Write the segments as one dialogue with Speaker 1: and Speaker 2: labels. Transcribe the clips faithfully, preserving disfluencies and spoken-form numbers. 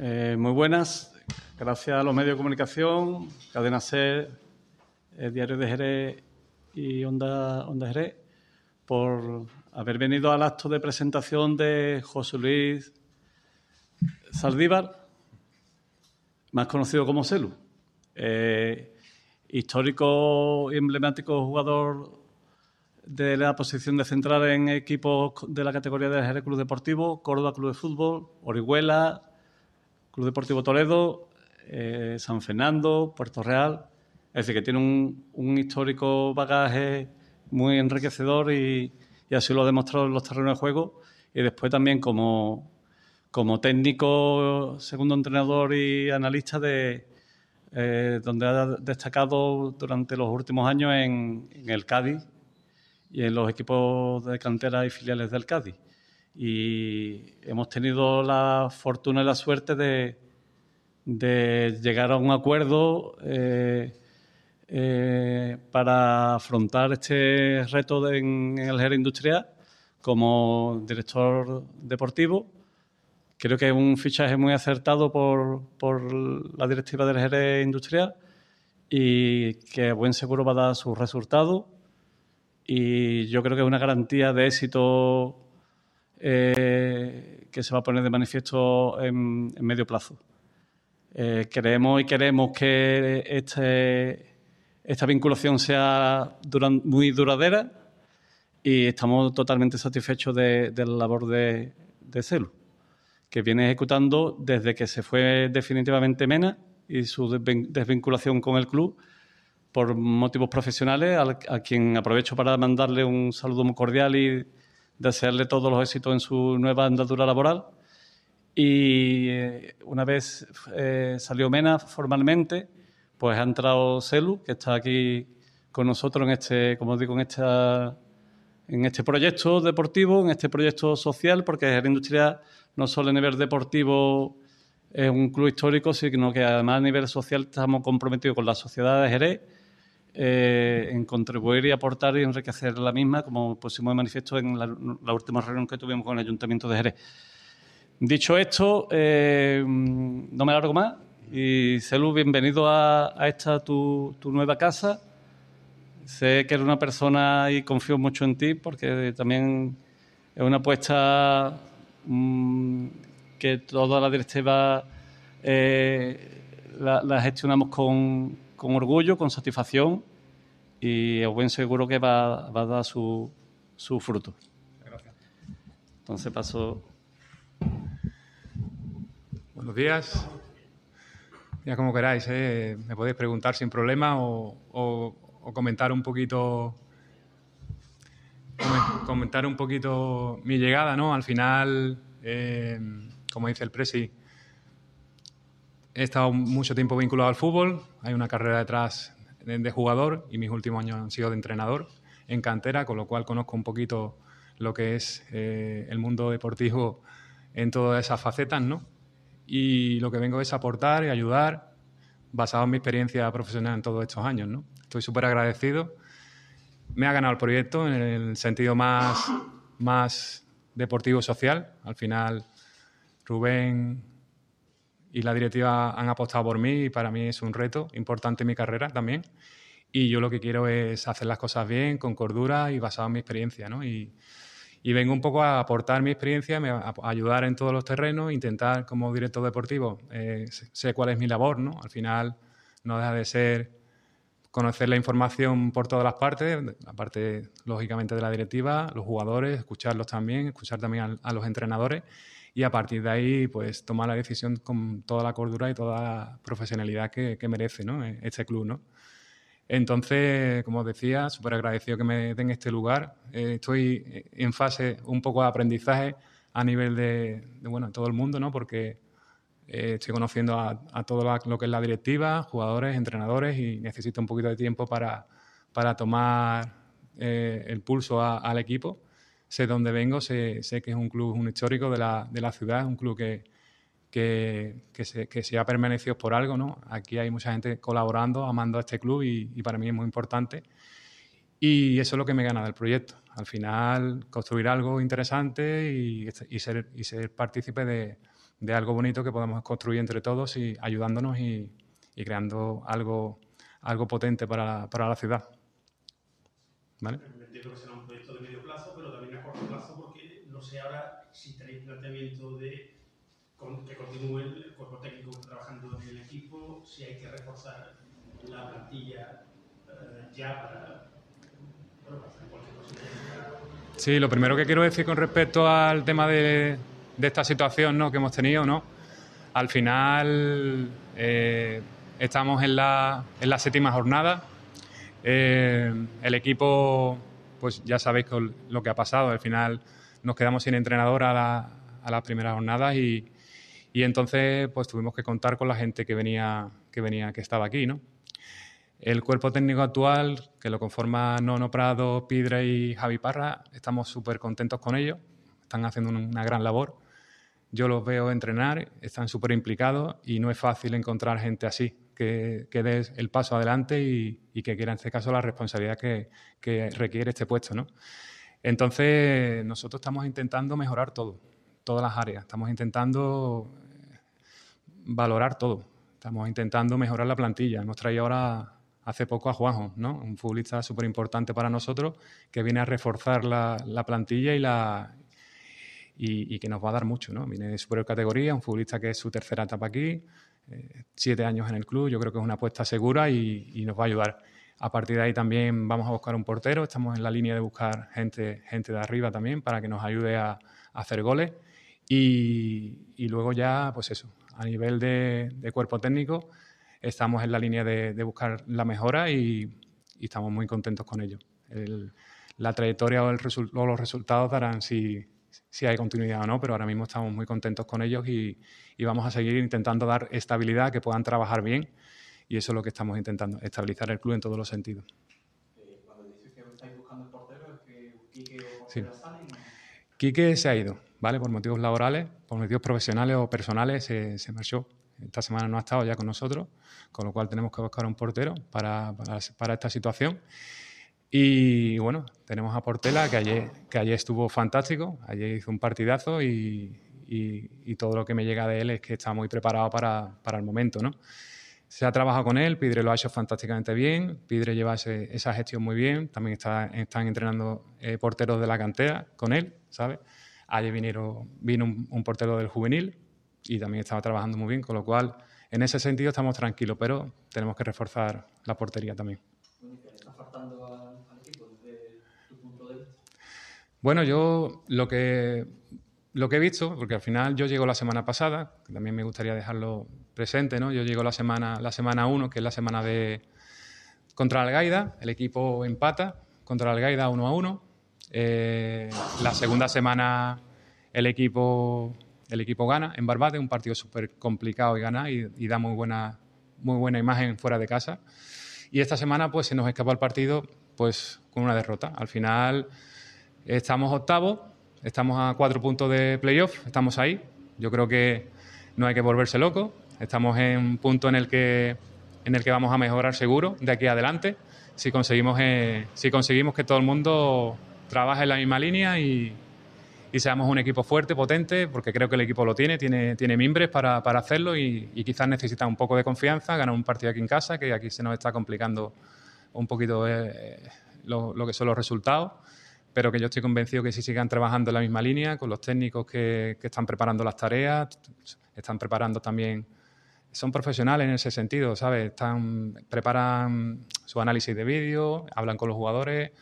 Speaker 1: Eh, muy buenas. Gracias a los medios de comunicación, Cadena SER, el Diario de Jerez y Onda, Onda Jerez, por haber venido al acto de presentación de José Luis Saldívar, más conocido como Celu. Eh, histórico y emblemático jugador de la posición de central en equipos de la categoría de Jerez Club Deportivo, Córdoba Club de Fútbol, Orihuela, Club Deportivo Toledo, eh, San Fernando, Puerto Real. Es decir, que tiene un, un histórico bagaje muy enriquecedor y, y así lo ha demostrado en los terrenos de juego. Y después también como, como técnico, segundo entrenador y analista de eh, donde ha destacado durante los últimos años en, en el Cádiz y en los equipos de cantera y filiales del Cádiz. Y hemos tenido la fortuna y la suerte de, de llegar a un acuerdo eh, eh, para afrontar este reto de, en, en el Jerez Industrial como director deportivo. Creo que es un fichaje muy acertado por, por la directiva del Jerez Industrial y que a buen seguro va a dar sus resultados. Y yo creo que es una garantía de éxito eh, que se va a poner de manifiesto en, en medio plazo. Eh, creemos y queremos que este, esta vinculación sea duran, muy duradera y estamos totalmente satisfechos de, de la labor de, de Celu, que viene ejecutando desde que se fue definitivamente Mena y su desvinculación con el club por motivos profesionales, a, a quien aprovecho para mandarle un saludo muy cordial y desearle todos los éxitos en su nueva andadura laboral. Y eh, una vez eh, salió Mena formalmente, pues ha entrado Celu, que está aquí con nosotros en este, como digo, en esta, en este proyecto deportivo, en este proyecto social, porque Jerez Industrial no solo a nivel deportivo es un club histórico, sino que además a nivel social estamos comprometidos con la sociedad de Jerez eh, en contribuir y aportar y enriquecer la misma, como pusimos de manifiesto en la, la última reunión que tuvimos con el Ayuntamiento de Jerez. Dicho esto, eh, no me alargo más. Y Celu, bienvenido a, a esta tu, tu nueva casa. Sé que eres una persona y confío mucho en ti porque también es una apuesta mmm, que toda la directiva eh, la, la gestionamos con, con orgullo, con satisfacción y es buen seguro que va, va a dar su, su fruto.
Speaker 2: Gracias.
Speaker 1: Entonces paso...
Speaker 2: Buenos días. Ya como queráis, ¿eh? Me podéis preguntar sin problema o, o, o comentar un poquito comentar un poquito mi llegada, ¿no? Al final, eh, como dice el Presi, he estado mucho tiempo vinculado al fútbol, hay una carrera detrás de, de jugador y mis últimos años han sido de entrenador en cantera, con lo cual conozco un poquito lo que es eh, el mundo deportivo en todas esas facetas, ¿no? Y lo que vengo es aportar y ayudar basado en mi experiencia profesional en todos estos años, ¿no? Estoy súper agradecido. Me ha ganado el proyecto en el sentido más, más deportivo-social. Al final, Rubén y la directiva han apostado por mí y para mí es un reto importante en mi carrera también. Y yo lo que quiero es hacer las cosas bien, con cordura y basado en mi experiencia, ¿no? Y, y vengo un poco a aportar mi experiencia, a ayudar en todos los terrenos, intentar como director deportivo, eh, sé cuál es mi labor, ¿no? Al final no deja de ser conocer la información por todas las partes, aparte lógicamente de la directiva, los jugadores, escucharlos también, escuchar también a, a los entrenadores y a partir de ahí pues tomar la decisión con toda la cordura y toda la profesionalidad que, que merece, ¿no? Este club, ¿no? Entonces, como os decía, súper agradecido que me den este lugar. Eh, estoy en fase un poco de aprendizaje a nivel de, de bueno, todo el mundo, ¿no? Porque eh, estoy conociendo a, a todo la, lo que es la directiva, jugadores, entrenadores y necesito un poquito de tiempo para, para tomar eh, el pulso a, al equipo. Sé dónde vengo, sé, sé que es un club un histórico de la, de la ciudad, un club que, que, que, se, que se ha permanecido por algo, ¿no? Aquí hay mucha gente colaborando, amando a este club y, y para mí es muy importante. Y eso es lo que me gana del proyecto. Al final, construir algo interesante y, y, ser, y ser partícipe de, de algo bonito que podemos construir entre todos y ayudándonos y, y creando algo, algo potente para, para la ciudad. ¿Vale?
Speaker 3: Entiendo que será un proyecto de medio plazo, pero también a corto plazo, porque no sé ahora si tenéis planteamiento de que continúe el cuerpo técnico que está trabajando en el equipo, si hay que reforzar la plantilla eh, ya para, bueno, para hacer cualquier cosa.
Speaker 2: Sí, lo primero que quiero decir con respecto al tema de, de esta situación, ¿no?, que hemos tenido, ¿no? Al final eh, estamos en la, en la séptima jornada. Eh, el equipo, pues ya sabéis lo que ha pasado. Al final nos quedamos sin entrenador a, la, a las primeras jornadas y, y entonces pues tuvimos que contar con la gente que venía, que venía, que estaba aquí, ¿no? El cuerpo técnico actual, que lo conforman Nono Prado, Pidre y Javi Parra, estamos súper contentos con ellos. Están haciendo una gran labor. Yo los veo entrenar, están súper implicados y no es fácil encontrar gente así, que, que dé el paso adelante y, y que quiera, en este caso, la responsabilidad que, que requiere este puesto, ¿no? Entonces, nosotros estamos intentando mejorar todo, todas las áreas. Estamos intentando valorar todo. Estamos intentando mejorar la plantilla. Hemos traído ahora, hace poco, a Juanjo, ¿no? Un futbolista súper importante para nosotros que viene a reforzar la, la plantilla y la... Y, y que nos va a dar mucho, ¿no? Viene de superior categoría, un futbolista que es su tercera etapa aquí, eh, siete años en el club, yo creo que es una apuesta segura y, y nos va a ayudar. A partir de ahí también vamos a buscar un portero, estamos en la línea de buscar gente, gente de arriba también para que nos ayude a, a hacer goles y, y luego ya, pues eso, a nivel de, de cuerpo técnico estamos en la línea de, de buscar la mejora y, y estamos muy contentos con ello. El, la trayectoria o, el resu o los resultados darán si... si hay continuidad o no, pero ahora mismo estamos muy contentos con ellos y, y vamos a seguir intentando dar estabilidad, que puedan trabajar bien y eso es lo que estamos intentando, estabilizar el club en todos los sentidos.
Speaker 4: Eh, cuando dices que estáis buscando el portero, ¿es que Quique o
Speaker 2: Sí.
Speaker 4: portero salen?
Speaker 2: Quique se ha ido, ¿vale? Por motivos laborales, por motivos profesionales o personales se, se marchó. Esta semana no ha estado ya con nosotros, con lo cual tenemos que buscar un portero para, para, para esta situación. Y bueno, tenemos a Portela, que ayer, que ayer estuvo fantástico, ayer hizo un partidazo y, y, y todo lo que me llega de él es que está muy preparado para, para el momento, ¿no? Se ha trabajado con él, Pidre lo ha hecho fantásticamente bien, Pidre lleva ese, esa gestión muy bien, también está, están entrenando eh, porteros de la cantera con él, ¿sabes? Ayer vinieron, vino un, un portero del juvenil y también estaba trabajando muy bien, con lo cual en ese sentido estamos tranquilos, pero tenemos que reforzar la portería también. Bueno, yo lo que, lo que he visto, porque al final yo llego la semana pasada, que también me gustaría dejarlo presente, ¿no? Yo llego la semana la semana uno, que es la semana de contra Algaida, el equipo empata contra Algaida uno a uno. Eh, la segunda semana el equipo, el equipo gana en Barbate, un partido súper complicado y gana y, y da muy buena, muy buena imagen fuera de casa. Y esta semana pues se nos escapa el partido pues con una derrota. Al final... Estamos octavos, estamos a cuatro puntos de playoff, estamos ahí. Yo creo que no hay que volverse loco. Estamos en un punto en el que, en el que vamos a mejorar seguro de aquí adelante. Si conseguimos, eh, si conseguimos que todo el mundo trabaje en la misma línea y, y seamos un equipo fuerte, potente, porque creo que el equipo lo tiene, tiene, tiene mimbres para, para hacerlo y, y quizás necesita un poco de confianza, ganar un partido aquí en casa, que aquí se nos está complicando un poquito eh, lo, lo que son los resultados. Pero que yo estoy convencido que si sigan trabajando en la misma línea, con los técnicos que, que están preparando las tareas, están preparando también, son profesionales en ese sentido, ¿sabes? Están, preparan su análisis de vídeo, hablan con los jugadores,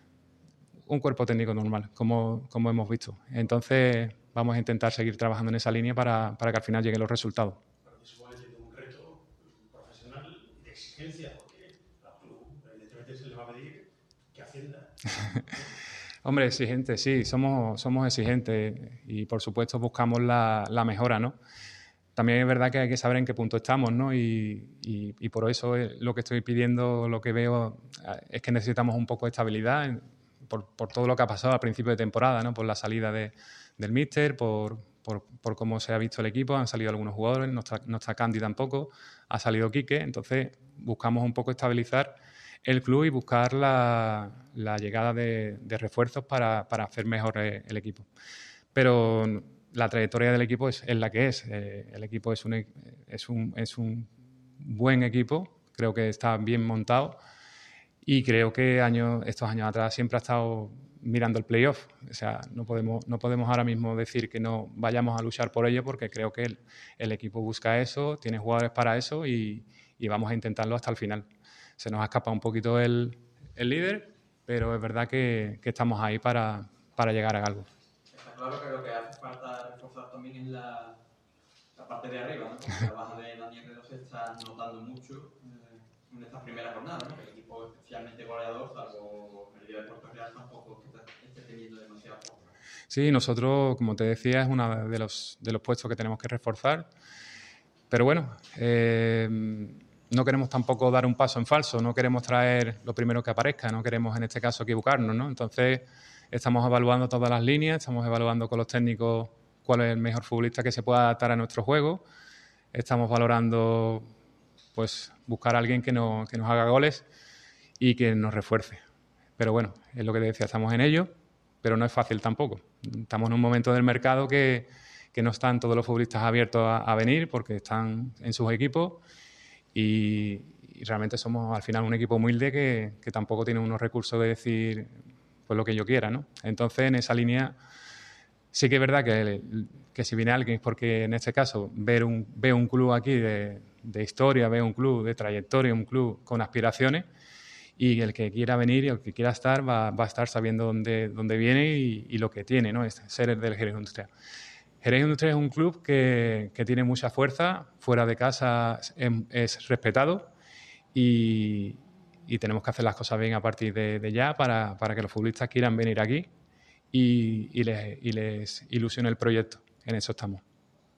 Speaker 2: un cuerpo técnico normal, como, como hemos visto. Entonces, vamos a intentar seguir trabajando en esa línea para, para que al final lleguen los resultados.
Speaker 3: Pero eso igual tiene un reto profesional de exigencia, porque al club, evidentemente, se le va a pedir que ascienda.
Speaker 2: Hombre, exigente, sí, somos, somos exigentes y por supuesto buscamos la, la mejora, ¿no? También es verdad que hay que saber en qué punto estamos, ¿no? Y, y, y por eso lo que estoy pidiendo, lo que veo, es que necesitamos un poco de estabilidad por, por todo lo que ha pasado al principio de temporada, ¿no? Por la salida de, del míster, por, por, por cómo se ha visto el equipo, han salido algunos jugadores, no está, no está Candy tampoco, ha salido Quique, entonces buscamos un poco estabilizar el club y buscar la, la llegada de, de refuerzos para, para hacer mejor el equipo. Pero la trayectoria del equipo es, es la que es. Eh, el equipo es un, es, un, es un buen equipo, creo que está bien montado y creo que años, estos años atrás siempre ha estado mirando el playoff. O sea, no podemos, no podemos ahora mismo decir que no vayamos a luchar por ello porque creo que el, el equipo busca eso, tiene jugadores para eso y, y vamos a intentarlo hasta el final. Se nos ha escapado un poquito el, el líder, pero es verdad que, que estamos ahí para, para llegar a algo.
Speaker 4: Está claro que lo que hace falta reforzar también es la, la parte de arriba, ¿no? Porque la baja de Dani Herrero se está notando mucho eh, en esta primera jornada, ¿no? El equipo especialmente goleador, salvo el día de Puerto Real, tampoco es que esté teniendo demasiado poco.
Speaker 2: Sí, nosotros, como te decía, es uno de los, de los puestos que tenemos que reforzar. Pero bueno, eh, no queremos tampoco dar un paso en falso, no queremos traer lo primero que aparezca, no queremos en este caso equivocarnos, ¿no? Entonces, estamos evaluando todas las líneas, estamos evaluando con los técnicos cuál es el mejor futbolista que se pueda adaptar a nuestro juego. Estamos valorando, pues, buscar a alguien que, no, que nos haga goles y que nos refuerce. Pero bueno, es lo que te decía, estamos en ello, pero no es fácil tampoco. Estamos en un momento del mercado que, que no están todos los futbolistas abiertos a, a venir porque están en sus equipos y, y realmente somos al final un equipo humilde que, que tampoco tiene unos recursos de decir pues lo que yo quiera, ¿no? Entonces, en esa línea sí que es verdad que, que si viene alguien es porque en este caso ver un, ve un club aquí de, de historia, ve un club de trayectoria, un club con aspiraciones y el que quiera venir y el que quiera estar va, va a estar sabiendo dónde, dónde viene y, y lo que tiene, ¿no? Es ser del Jerez Industrial. Jerez Industrial es un club que, que tiene mucha fuerza, fuera de casa es, es respetado y, y tenemos que hacer las cosas bien a partir de, de ya para, para que los futbolistas quieran venir aquí y, y, les, y les ilusione el proyecto. En eso estamos.